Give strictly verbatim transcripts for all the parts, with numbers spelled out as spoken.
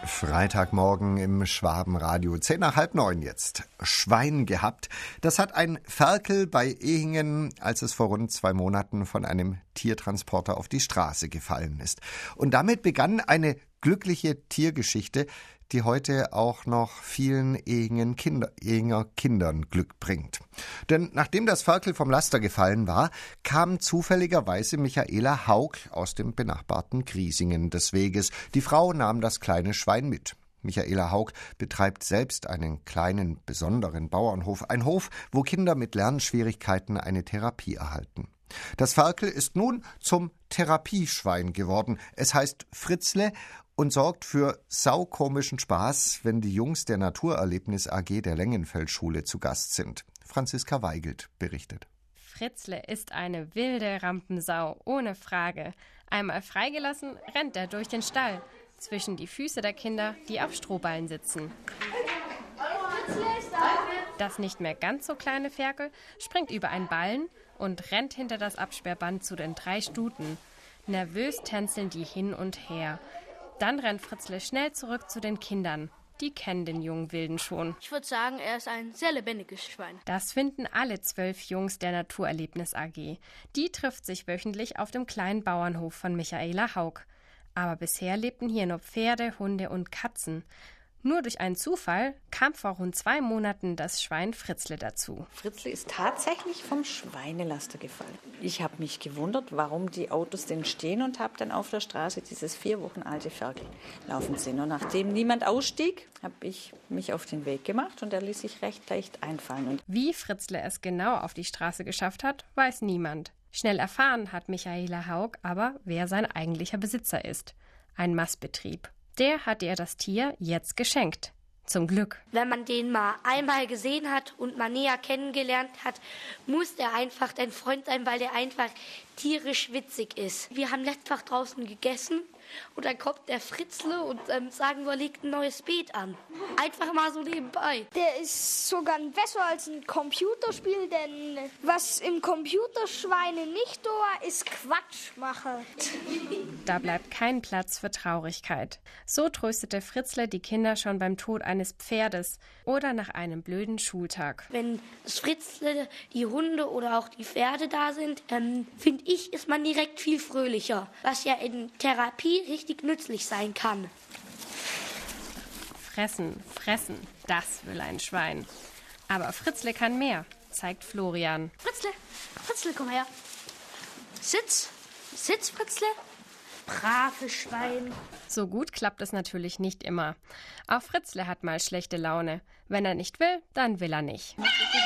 Freitagmorgen im Schwabenradio, zehn nach halb neun jetzt. Schwein gehabt. Das hat ein Ferkel bei Ehingen, als es vor rund zwei Monaten von einem Tiertransporter auf die Straße gefallen ist. Und damit begann eine glückliche Tiergeschichte, die heute auch noch vielen Ehinger Kinder, Ehinger Kindern Glück bringt. Denn nachdem das Ferkel vom Laster gefallen war, kam zufälligerweise Michaela Haug aus dem benachbarten Griesingen des Weges. Die Frau nahm das kleine Schwein mit. Michaela Haug betreibt selbst einen kleinen, besonderen Bauernhof. Ein Hof, wo Kinder mit Lernschwierigkeiten eine Therapie erhalten. Das Ferkel ist nun zum Therapieschwein geworden. Es heißt Fritzle und sorgt für saukomischen Spaß, wenn die Jungs der Naturerlebnis A G der Lengenfeldschule zu Gast sind. Franziska Weigelt berichtet. Fritzle ist eine wilde Rampensau, ohne Frage. Einmal freigelassen, rennt er durch den Stall, zwischen die Füße der Kinder, die auf Strohballen sitzen. Das nicht mehr ganz so kleine Ferkel springt über einen Ballen und rennt hinter das Absperrband zu den drei Stuten. Nervös tänzeln die hin und her. Dann rennt Fritzle schnell zurück zu den Kindern. Die kennen den jungen Wilden schon. Ich würde sagen, er ist ein sehr lebendiges Schwein. Das finden alle zwölf Jungs der Naturerlebnis A G. Die trifft sich wöchentlich auf dem kleinen Bauernhof von Michaela Haug. Aber bisher lebten hier nur Pferde, Hunde und Katzen. Nur durch einen Zufall kam vor rund zwei Monaten das Schwein Fritzle dazu. Fritzle ist tatsächlich vom Schweinelaster gefallen. Ich habe mich gewundert, warum die Autos denn stehen und habe dann auf der Straße dieses vier Wochen alte Ferkel laufen sehen. Und nachdem niemand ausstieg, habe ich mich auf den Weg gemacht und er ließ sich recht leicht einfallen. Und Wie Fritzle es genau auf die Straße geschafft hat, weiß niemand. Schnell erfahren hat Michaela Haug aber, wer sein eigentlicher Besitzer ist. Ein Mastbetrieb. Der hat ihr das Tier jetzt geschenkt. Zum Glück. Wenn man den mal einmal gesehen hat und mal näher kennengelernt hat, muss er einfach dein Freund sein, weil der einfach tierisch witzig ist. Wir haben letztens draußen gegessen und dann kommt der Fritzle und ähm, sagen wir, legt ein neues Beet an. Einfach mal so nebenbei. Der ist sogar besser als ein Computerspiel, denn was im Computerschweine nicht da ist, Quatsch machen. Da bleibt kein Platz für Traurigkeit. So tröstete Fritzle die Kinder schon beim Tod eines Pferdes oder nach einem blöden Schultag. Wenn das Fritzle, die Hunde oder auch die Pferde da sind, ähm, finde ich, ist man direkt viel fröhlicher, was ja in Therapie richtig nützlich sein kann. Fressen, fressen, das will ein Schwein. Aber Fritzle kann mehr, zeigt Florian. Fritzle, Fritzle, komm her. Sitz, sitz, Fritzle. Braves Schwein. So gut klappt es natürlich nicht immer. Auch Fritzle hat mal schlechte Laune. Wenn er nicht will, dann will er nicht.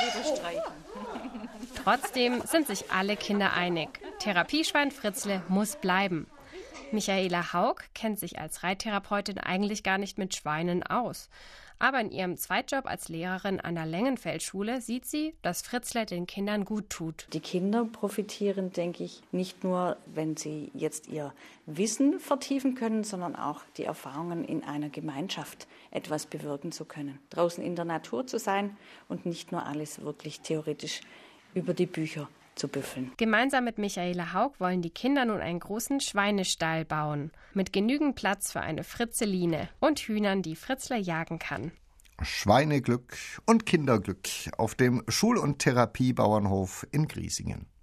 Trotzdem sind sich alle Kinder einig. Therapieschwein Fritzle muss bleiben. Michaela Haug kennt sich als Reittherapeutin eigentlich gar nicht mit Schweinen aus. Aber in ihrem Zweitjob als Lehrerin an der Lengenfeldschule sieht sie, dass Fritzle den Kindern gut tut. die Kinder profitieren, denke ich, nicht nur, wenn sie jetzt ihr Wissen vertiefen können, sondern auch die Erfahrungen in einer Gemeinschaft etwas bewirken zu können. Draußen in der Natur zu sein und nicht nur alles wirklich theoretisch über die Bücher zu büffeln. Gemeinsam mit Michaela Haug wollen die Kinder nun einen großen Schweinestall bauen, mit genügend Platz für eine Fritzeline und Hühnern, die Fritzle jagen kann. Schweineglück und Kinderglück auf dem Schul- und Therapiebauernhof in Griesingen.